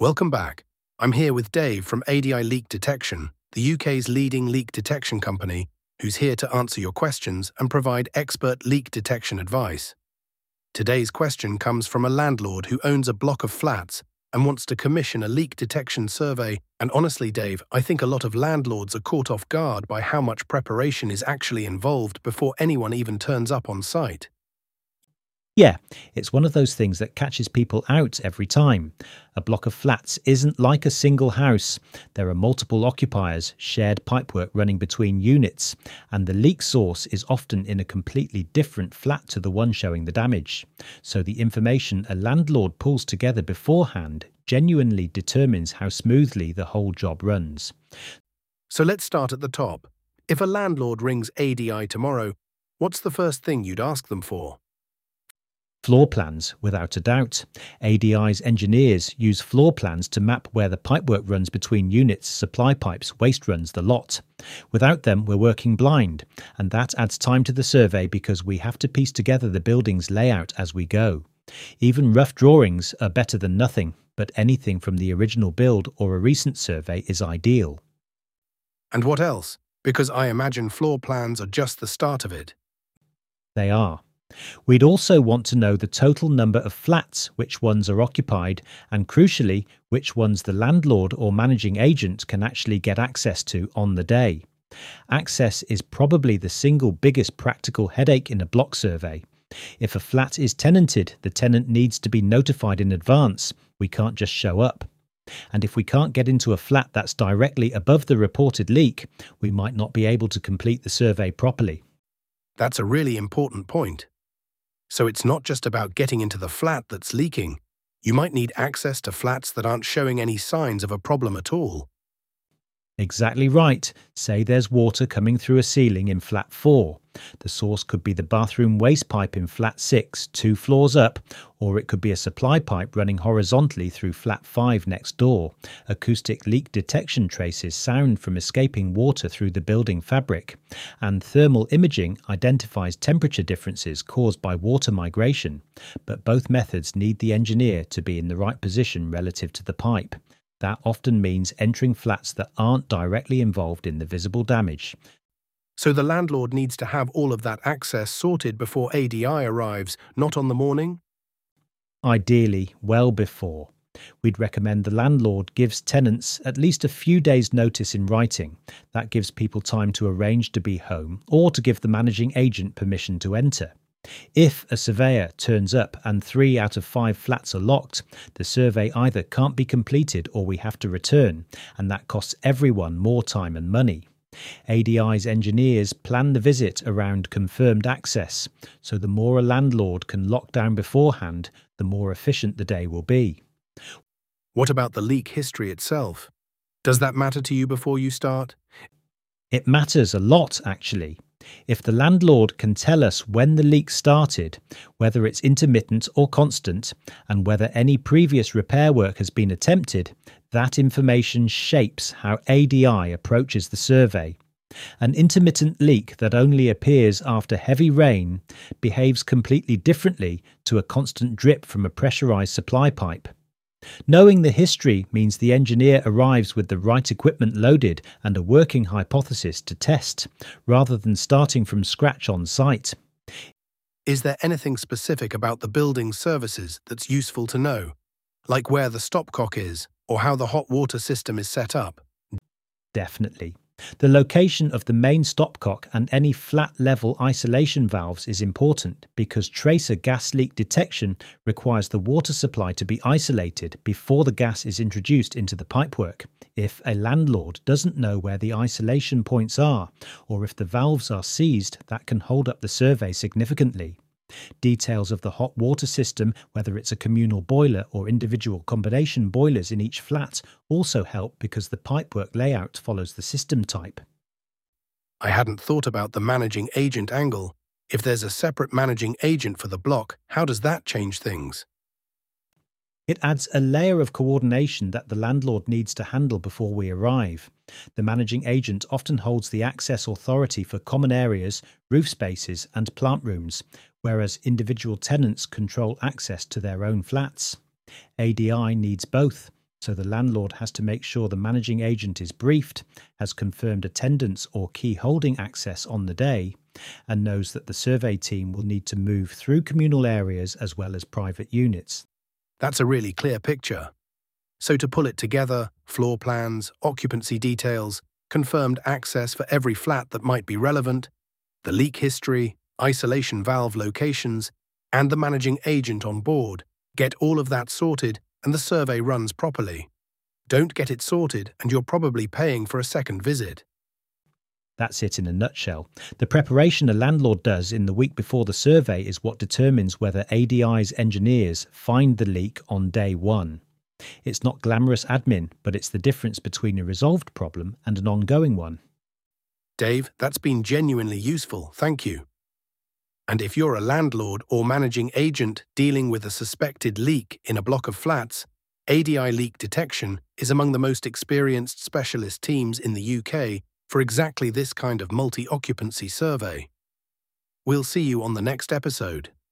Welcome back. I'm here with Dave from ADI Leak Detection, the UK's leading leak detection company, who's here to answer your questions and provide expert leak detection advice. Today's question comes from a landlord who owns a block of flats and wants to commission a leak detection survey. And honestly, Dave, I think a lot of landlords are caught off guard by how much preparation is actually involved before anyone even turns up on site. Yeah, it's one of those things that catches people out every time. A block of flats isn't like a single house. There are multiple occupiers, shared pipework running between units, and the leak source is often in a completely different flat to the one showing the damage. So the information a landlord pulls together beforehand genuinely determines how smoothly the whole job runs. So let's start at the top. If a landlord rings ADI tomorrow, what's the first thing you'd ask them for? Floor plans, without a doubt. ADI's engineers use floor plans to map where the pipework runs between units, supply pipes, waste runs, the lot. Without them, we're working blind, and that adds time to the survey because we have to piece together the building's layout as we go. Even rough drawings are better than nothing, but anything from the original build or a recent survey is ideal. And what else? Because I imagine floor plans are just the start of it. They are. We'd also want to know the total number of flats, which ones are occupied, and crucially, which ones the landlord or managing agent can actually get access to on the day. Access is probably the single biggest practical headache in a block survey. If a flat is tenanted, the tenant needs to be notified in advance. We can't just show up. And if we can't get into a flat that's directly above the reported leak, we might not be able to complete the survey properly. That's a really important point. So it's not just about getting into the flat that's leaking. You might need access to flats that aren't showing any signs of a problem at all. Exactly right. Say there's water coming through a ceiling in flat 4. The source could be the bathroom waste pipe in flat 6, 2 floors up, or it could be a supply pipe running horizontally through flat 5 next door. Acoustic leak detection traces sound from escaping water through the building fabric, and thermal imaging identifies temperature differences caused by water migration. But both methods need the engineer to be in the right position relative to the pipe. That often means entering flats that aren't directly involved in the visible damage. So the landlord needs to have all of that access sorted before ADI arrives, not on the morning? Ideally, well before. We'd recommend the landlord gives tenants at least a few days' notice in writing. That gives people time to arrange to be home or to give the managing agent permission to enter. If a surveyor turns up and 3 out of 5 flats are locked, the survey either can't be completed or we have to return, and that costs everyone more time and money. ADI's engineers plan the visit around confirmed access, so the more a landlord can lock down beforehand, the more efficient the day will be. What about the leak history itself? Does that matter to you before you start? It matters a lot, actually. If the landlord can tell us when the leak started, whether it's intermittent or constant, and whether any previous repair work has been attempted, that information shapes how ADI approaches the survey. An intermittent leak that only appears after heavy rain behaves completely differently to a constant drip from a pressurized supply pipe. Knowing the history means the engineer arrives with the right equipment loaded and a working hypothesis to test, rather than starting from scratch on site. Is there anything specific about the building services that's useful to know, like where the stopcock is or how the hot water system is set up? Definitely. The location of the main stopcock and any flat-level isolation valves is important because tracer gas leak detection requires the water supply to be isolated before the gas is introduced into the pipework. If a landlord doesn't know where the isolation points are, or if the valves are seized, that can hold up the survey significantly. Details of the hot water system, whether it's a communal boiler or individual combination boilers in each flat, also help because the pipework layout follows the system type. I hadn't thought about the managing agent angle. If there's a separate managing agent for the block, how does that change things? It adds a layer of coordination that the landlord needs to handle before we arrive. The managing agent often holds the access authority for common areas, roof spaces and plant rooms, whereas individual tenants control access to their own flats. ADI needs both, So the landlord has to make sure the managing agent is briefed, has confirmed attendance or key holding access on the day, and knows that the survey team will need to move through communal areas as well as private units. That's a really clear picture. So to pull it together, floor plans, occupancy details, confirmed access for every flat that might be relevant, the leak history, isolation valve locations, and the managing agent on board. Get all of that sorted and the survey runs properly. Don't get it sorted and you're probably paying for a second visit. That's it in a nutshell. The preparation a landlord does in the week before the survey is what determines whether ADI's engineers find the leak on day one. It's not glamorous admin, but it's the difference between a resolved problem and an ongoing one. Dave, that's been genuinely useful, thank you. And if you're a landlord or managing agent dealing with a suspected leak in a block of flats, ADI Leak Detection is among the most experienced specialist teams in the UK for exactly this kind of multi-occupancy survey. We'll see you on the next episode.